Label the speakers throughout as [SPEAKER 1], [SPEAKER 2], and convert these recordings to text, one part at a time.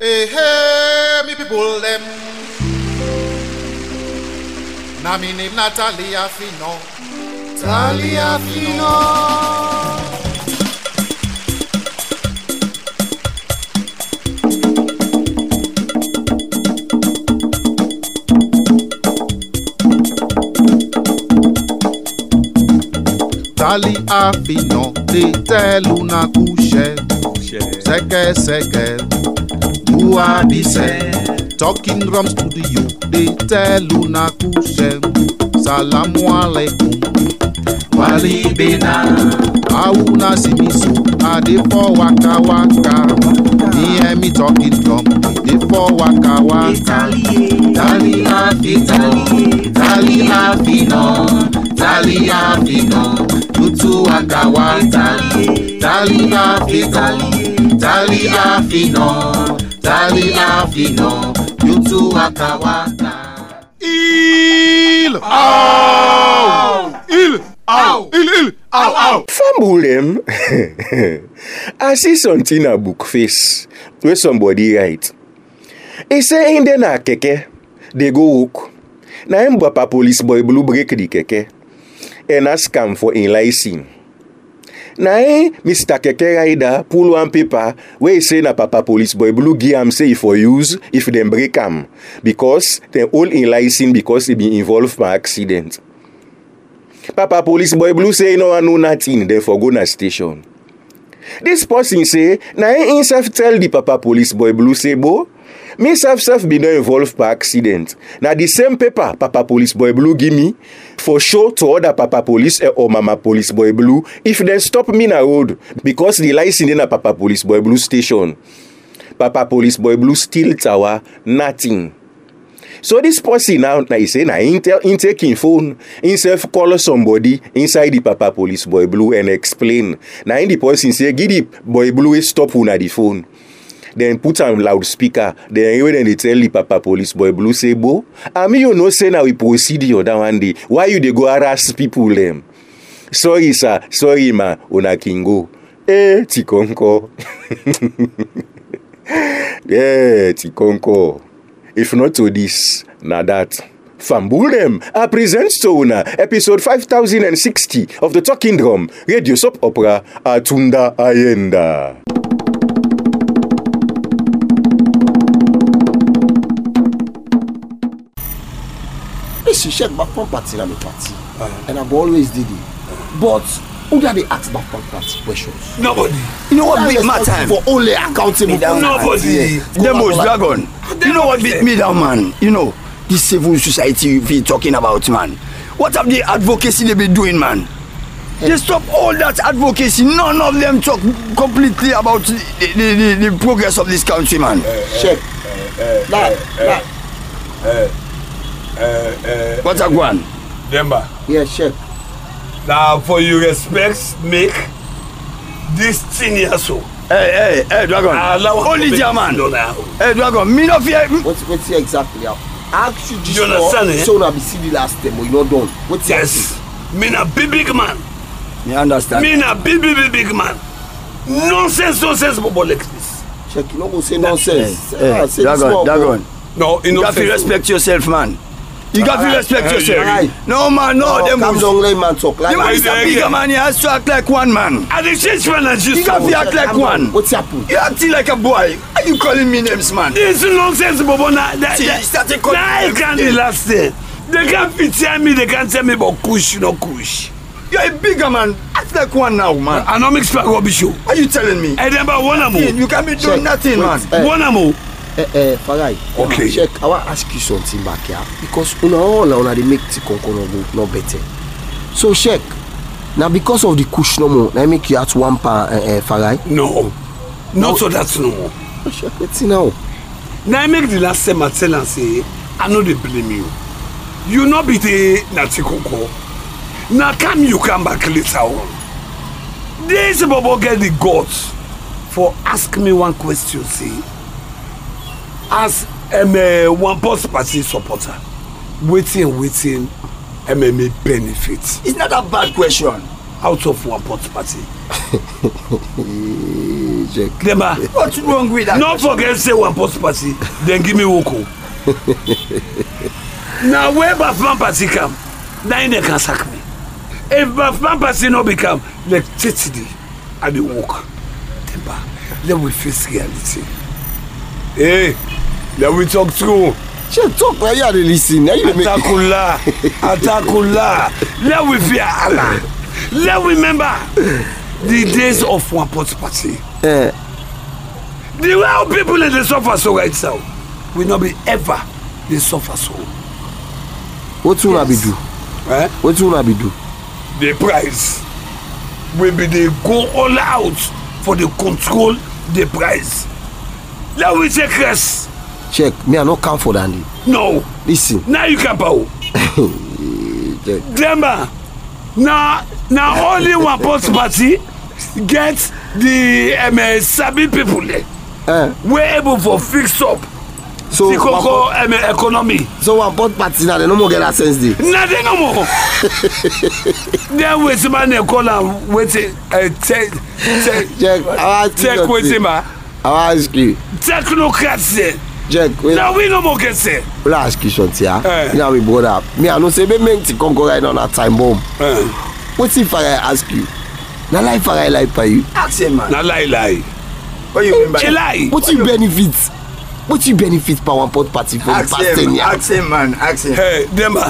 [SPEAKER 1] Hey, hey, me people them. Na me name Natalia Fino. Talia Fino. Talia Fino, te tell una couche. Seke, Muabise, talking drum studio, they tell una couche. Salamu alaikum, wali bena, auna simiso, ade for waka waka. Me and me talking drum, they for waka waka. Talia Fino, tutu waka waka. Talia Fino, tutu waka waka. Il,
[SPEAKER 2] Fambulem. I see something a book face where somebody write. He say in na keke, they go walk. Na him papa police boy blue break the keke and ask him for in license. Na Mr. Keke rider pull one paper where he say na papa police boy blue give am say for use if them break am because they all in license because they be involved by accident. Papa police boy blue say no one know nothing, then for go na station. This person say na himself tell the papa police boy blue say bo me self be not involved by accident. Now the same paper Papa Police Boy Blue give me for show to other Papa Police or Mama Police Boy Blue if they stop me na road because the license in a Papa Police Boy Blue station. Papa Police Boy Blue still tower nothing. So this person now he say na in taking phone himself call somebody inside the Papa Police Boy Blue and explain. Now in the person say give the Boy Blue stop una the phone. Then put on loudspeaker. Then when they tell the Papa Police Boy Blue say, bo, you know say now we proceed your down one day. Why you they go harass people them? Sorry sir, sorry ma, una kingo. Tikonko. Tikonko. If not to this, na that. Fambulem, I present to una episode 5060 of the Talking Drum Radio Soap Opera Atunda Ayenda.
[SPEAKER 3] She check back from party and party, and I've always did it. But who did they ask back from party questions?
[SPEAKER 4] Nobody.
[SPEAKER 3] You know what beat my time for only accountable?
[SPEAKER 4] Nobody.
[SPEAKER 5] Demos Dragon. You know what beat me down, man? You know this civil society you be talking about, man. What have the advocacy they been doing, man? They stop all that advocacy. None of them talk completely about the progress of this country, man.
[SPEAKER 3] Check.
[SPEAKER 5] What's a one?
[SPEAKER 4] Demba.
[SPEAKER 3] Yeah, check.
[SPEAKER 4] Now for you respect make this thing here so.
[SPEAKER 5] Hey, Dragon. Only German. Hey, Dragon. Me no fear.
[SPEAKER 3] What's here exactly? I asked you just
[SPEAKER 4] you understand,
[SPEAKER 3] so now be see the last time, but you not done. What's
[SPEAKER 4] yes. Me na big man.
[SPEAKER 5] Me understand.
[SPEAKER 4] Me na big man. Nonsense, but like this.
[SPEAKER 3] Check, you not go say nonsense.
[SPEAKER 5] Dragon.
[SPEAKER 4] No,
[SPEAKER 5] you got to respect yourself, man. You got to respect yourself.
[SPEAKER 3] Right.
[SPEAKER 5] No, man, no. Them
[SPEAKER 3] come down, let man talk. Like
[SPEAKER 5] you man is a bigger man. You have to act like one man.
[SPEAKER 4] I the change man and just.
[SPEAKER 5] You got to act like one.
[SPEAKER 3] What's happened?
[SPEAKER 5] You acting like a boy. Are you calling me names, man?
[SPEAKER 4] This is nonsense, Bobo. I can't the last day. They can't tell me. They can't tell me about kush, no kush.
[SPEAKER 5] You're a bigger man. Act like one now, man.
[SPEAKER 4] I don't mix back rubbish.
[SPEAKER 5] Are you telling me?
[SPEAKER 4] I remember one more.
[SPEAKER 5] You can't be doing nothing, man.
[SPEAKER 4] One more.
[SPEAKER 3] Farai.
[SPEAKER 4] Okay.
[SPEAKER 3] Check. I want to ask you something back here because una they make Tikonko no better. So check. Now because of the kush no more, I make you at one Farai.
[SPEAKER 4] No. Not so that's no more.
[SPEAKER 3] Check. Let's see now.
[SPEAKER 4] Now I make the last time I tell and say I know they blame you. You not be the Tikonko. Now come you come back later on. This Bobo get the guts for ask me one question. See. As one post party supporter, waiting, MMA benefits.
[SPEAKER 5] It's not a bad question.
[SPEAKER 4] Out of one post party. Demba,
[SPEAKER 5] What's wrong with that?
[SPEAKER 4] not forget say one post party, then give me Woko. Now where Bafman party come, then they can sack me. If Bafman party no become, like today, I dey walk. Demba, let we face reality. Hey, let we talk through.
[SPEAKER 3] Check talk where you are listen.
[SPEAKER 4] Atakula. Let we fear Allah. Let we remember the days of one post party. The way how people in the suffer so right now will not be ever they suffer so.
[SPEAKER 3] What will I be do?
[SPEAKER 4] Eh?
[SPEAKER 3] What will I be do?
[SPEAKER 4] The price will be they go all out for the control the price. Let we take rest.
[SPEAKER 3] Check, me I not come for Dandy.
[SPEAKER 4] No.
[SPEAKER 3] Listen.
[SPEAKER 4] Now you can power. Demba. Now only one post party get the Sabi people there. We're able for fix up
[SPEAKER 3] So
[SPEAKER 4] the Coco economy.
[SPEAKER 3] So one pot party now they no more get that sense day.
[SPEAKER 4] Nothing no more. Then wait man they call and wait check wait man.
[SPEAKER 3] I ask you.
[SPEAKER 4] Technocrats there.
[SPEAKER 3] Jack,
[SPEAKER 4] now we no more get say.
[SPEAKER 3] Well, I ask you something, yeah. Now we brought up. Me, I know say me make to conquer right on that time bomb. What if I ask you? Na life I like for you.
[SPEAKER 5] Ask him, man.
[SPEAKER 4] Na lie.
[SPEAKER 5] What you mean by
[SPEAKER 4] lie?
[SPEAKER 3] What you benefit? What you benefit per one pot party for the past 10 years?
[SPEAKER 5] Ask him, man. Ask him.
[SPEAKER 4] Hey, Demba.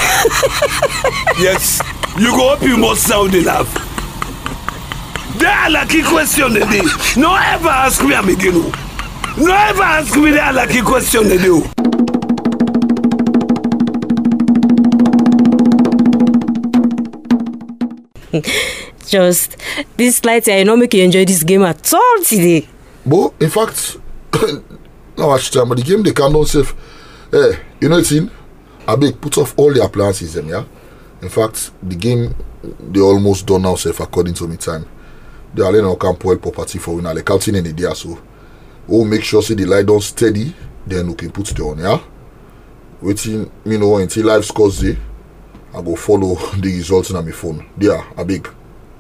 [SPEAKER 4] Yes, you go up, you must sound enough. There are lucky question today. No ever ask me again. No ever ask me that lucky question today.
[SPEAKER 6] Just this light here, not make you enjoy this game at all today.
[SPEAKER 7] But in fact, now watch time, but the game they can't do safe. Hey, you know what I mean? I beg put off all the appliances them, yeah. In fact, the game they almost done now safe according to me time. They are now can spoil property for now, like counting in the day so. We'll make sure see the light down steady, then we can put it on, yeah. Waiting, you know, until live scores day. I go follow the results on my phone. There, I beg.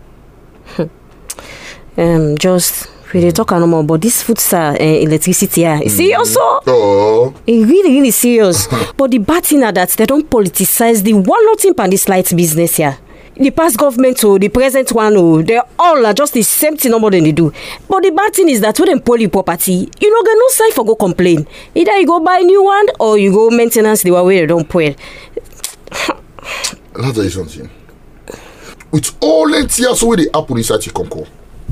[SPEAKER 6] Just we dey talk no more about this food star electricity here. You see also?
[SPEAKER 7] Oh.
[SPEAKER 6] It's really serious. But the bad thing is that they don't politicize the one nothing pan this light business here. The past government or the present one, they all are just the same thing no more than they do. But the bad thing is that when they pull your property, you know get no side for go complain. Either you go buy a new one or you go maintenance the one where they don't pull.
[SPEAKER 7] I'll tell you something. With all the tears away the happen inside Tikonko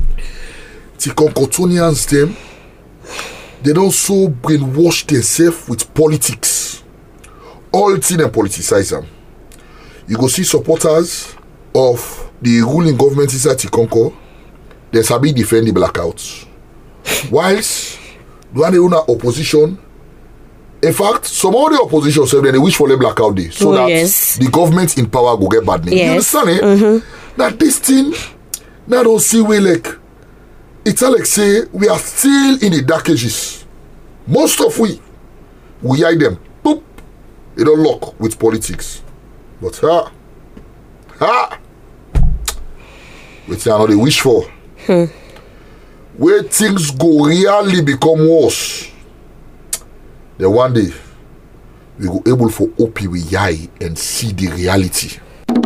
[SPEAKER 7] Tonians them, they don't so brainwash themselves with politics. All thing and politicize them. You go see supporters of the ruling government inside Tikonko, they sabi defend the blackouts. Whilst the one opposition, in fact, some of the opposition say they wish for a blackout day so that the government in power go get bad name. You understand it? Mm-hmm. Now this thing, now don't see we like, it's like say we are still in the dark ages. Most of we hide them. Boop, it don't lock with politics. But which I know they wish for. Where things go really become worse. Then one day we go able for OP with eye and see the reality.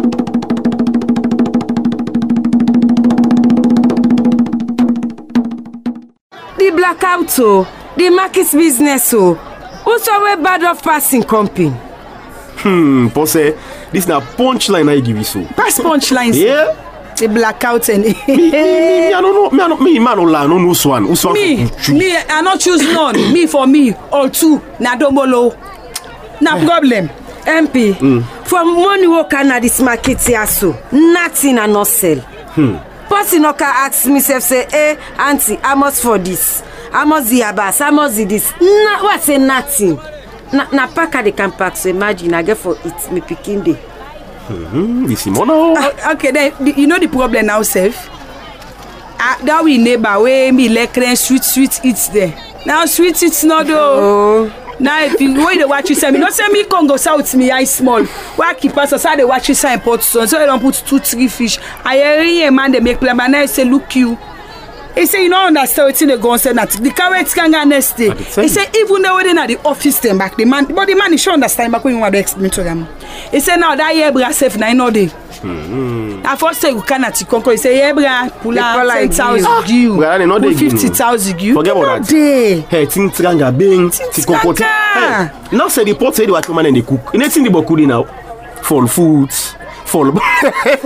[SPEAKER 8] The blackout, the market business, who's always bad of passing company.
[SPEAKER 9] Pose, this na punchline I give you so.
[SPEAKER 8] Pass punchlines.
[SPEAKER 9] Yeah.
[SPEAKER 8] The blackout and
[SPEAKER 9] me, I don't know. Me, man, no know one.
[SPEAKER 8] Me, I not choose none. Me for me, all two. Na domolo. Na problem. MP. From money work na this market here so. Nothing I not sell. Person no can ask me say, hey, auntie, how much for this? How much the abas? How much the this? Nah, what say nothing. Na pack they can pack. So imagine I get for it me picking day.
[SPEAKER 9] This Simona.
[SPEAKER 8] Okay, then you know the problem now, self. That we neighbor where me like sweet eats there. Now sweet it's not though. Now if you wait they watch you say me, not say me Congo South me I small. Why keep us aside they watch you say import so they don't put 2-3 fish. I hear a man they make plan, but now I say look you. He say you don't understand wetin dey go on say that the carrot can go next day. He say even though they na the office them back the man he should understand back when you want to explain to them. He say now that year bra safe na no dey. I first say you cannot conquer. He say yeah bra pull out 10,000 give. Put 50,000 give.
[SPEAKER 9] Forget about that. Hey, think tranga bing, think conquer. Hey, now say the pot say the water man and the cook. You think the bokudi now? Fall foods. Fall back.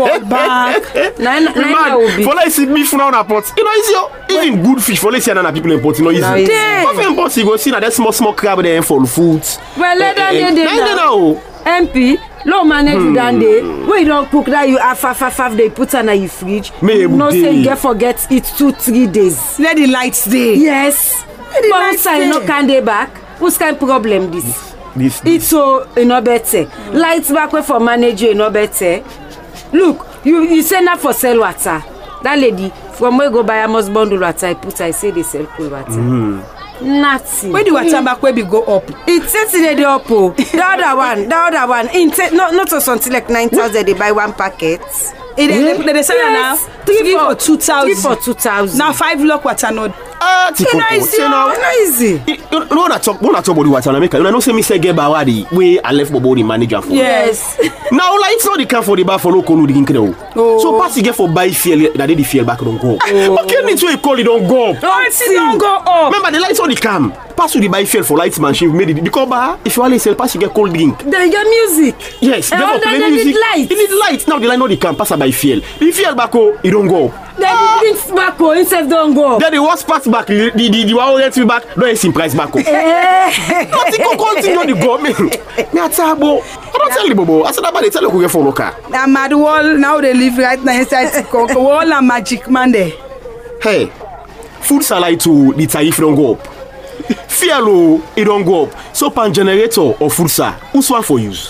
[SPEAKER 9] For like see beef now na pot. You know easy. Even good fish for like see na people import. You know easy. But import you go see na that small crab there fall foods.
[SPEAKER 8] Well, let them now. MP, low manage down there. When you don't cook that you have 5 they put on your fridge. No say you forget it 2-3 days. Let the lights day. Yes. But outside no can dey back. What's kind of problem this? It's so no better. Lights back way for manager no better. Look, you send her for sell water. That lady from where go buy a must bundle water. I say they sell cool water. Nothing. Where the water back where we go up? It's said they up. The other one. Not so something like 9,000. They buy one packet. They sell now 3 for 2,000. Now 5 lock water no. Easy.
[SPEAKER 9] You know that talk about the water na make. You know say me say get bawadi where I left bobo the manager for.
[SPEAKER 8] Yes.
[SPEAKER 9] Now like it's not the can for the bar for local no the king now. So pass you get for buy fuel that they the fuel back don't go. Okay, need to call it don't go up.
[SPEAKER 8] Don't go up.
[SPEAKER 9] Remember the lights on the cam. Pass you the buy fuel for lights machine made it because if you only sell pass you get cold drink.
[SPEAKER 8] Then get music.
[SPEAKER 9] Yes, therefore play music. You need light. Now the line on the cam pass by fuel. The fuel back it don't go up.
[SPEAKER 8] Then the drinks back himself don't go up.
[SPEAKER 9] Then the worst part back the one get you back don't see price back up. Nothing can continue on the go me. Me atabo. I don't tell you bobo. I said about they tell you go for local.
[SPEAKER 8] Na mad wall now they live right now inside Coco wall and magic man there.
[SPEAKER 9] Hey, food salary to the tariff don't go up. Fuel it don't go up. So pan generator or food sir, who's one for use?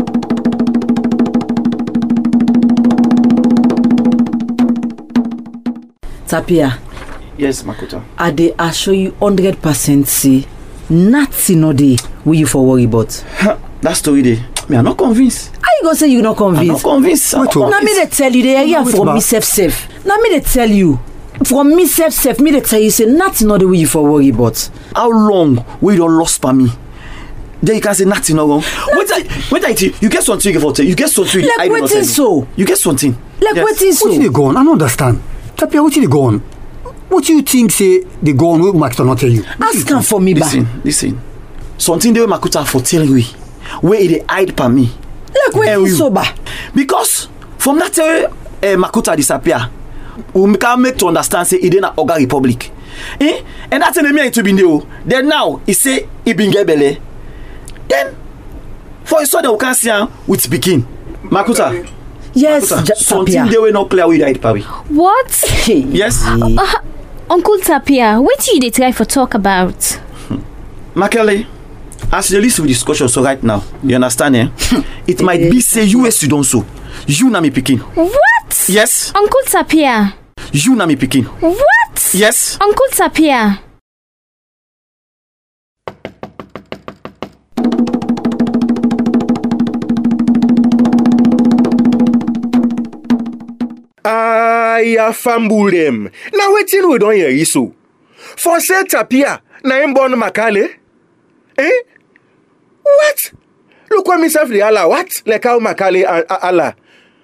[SPEAKER 10] Tapia.
[SPEAKER 5] Yes, Makuta.
[SPEAKER 10] I dey assure you 100% say nothing no dey will you for worry about.
[SPEAKER 5] That story dey. Me I'm not convinced.
[SPEAKER 10] How you gonna say you not convinced?
[SPEAKER 5] I'm not convinced.
[SPEAKER 10] Now me dey tell you the area from me self. Now me dey tell you from me self. Me dey tell you say nothing no dey will you for worry about.
[SPEAKER 5] How long we don't lost for me? Then you can say nothing no wrong. Wait I you get something for you get something.
[SPEAKER 10] Like what is so?
[SPEAKER 5] You get something.
[SPEAKER 10] Like yes. What is so?
[SPEAKER 11] What they go on? I don't understand. Tapia, what they go on? What do you think say they go on? What Makuta not tell you?
[SPEAKER 10] Ask him for me,
[SPEAKER 5] listen. Something they Makuta for tell you where they hide for me.
[SPEAKER 10] Like what is sober?
[SPEAKER 5] Because from that Makuta disappear, we can make to understand say it in a Oga Republic. And that's enemy to be there. Then now he say he been get belly. Then for a sudden we can see with speaking Makuta.
[SPEAKER 10] Yes,
[SPEAKER 5] something they were not clear with hide Pabi.
[SPEAKER 12] What?
[SPEAKER 5] Yes.
[SPEAKER 12] Uncle Tapia, what do you try for talk about?
[SPEAKER 5] Makele, as you listen with discussion so right now, you understand it might be say US you don't so. You na me picking.
[SPEAKER 12] What?
[SPEAKER 5] Yes.
[SPEAKER 12] Uncle Tapia.
[SPEAKER 5] You na me picking.
[SPEAKER 12] What?
[SPEAKER 5] Yes.
[SPEAKER 12] Uncle Tapia.
[SPEAKER 2] I fumble them. Now waiting we don't hear you so. For say Tapia, na him born Makale? What? Look what myself the Allah. What? Like how Makale Allah.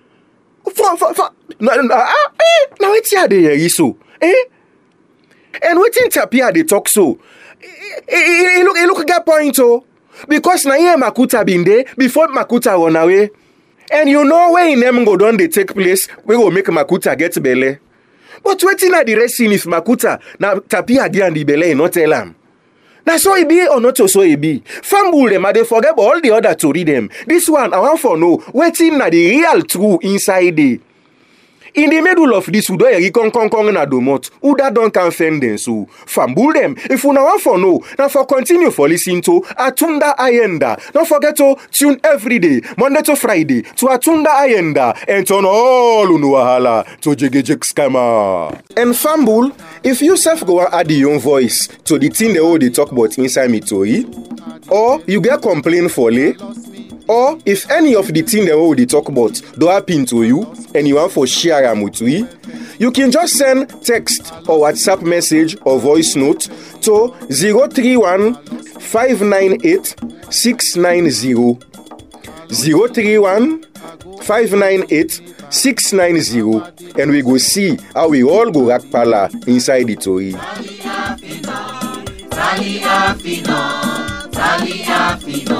[SPEAKER 2] Now it's here they hear you so. And waiting Tapia they talk so. He look get point oh. Because na here Makuta been there before Makuta run away. And you know where in them go down they take place, we will make Makuta get belly. But waiting at the rest scene if Makuta now Tapia and the belly not tell him. Now so it be or not so it be. Fumble them and they forget all the other to read them. This one I want for no waiting at the real true inside the. In the middle of this, we don't na domot. Uda don't can fend them so. Fumble them. If you want for no, now for continue for listening to Atunda Ayenda. Don't forget to tune every day, Monday to Friday, to Atunda Ayenda and turn all unuahala to Jigejik Scammer. And Fumble, if you self go and add your own voice to the thing they talk about inside me to or you get complaint for lay. Or if any of the thing they talk about do happen to you and you want for share them with we, You can just send text or WhatsApp message or voice note to 031 598 690. 031 598 690, and we go see how we all go rack pala inside the Tori.
[SPEAKER 13] Tali afino,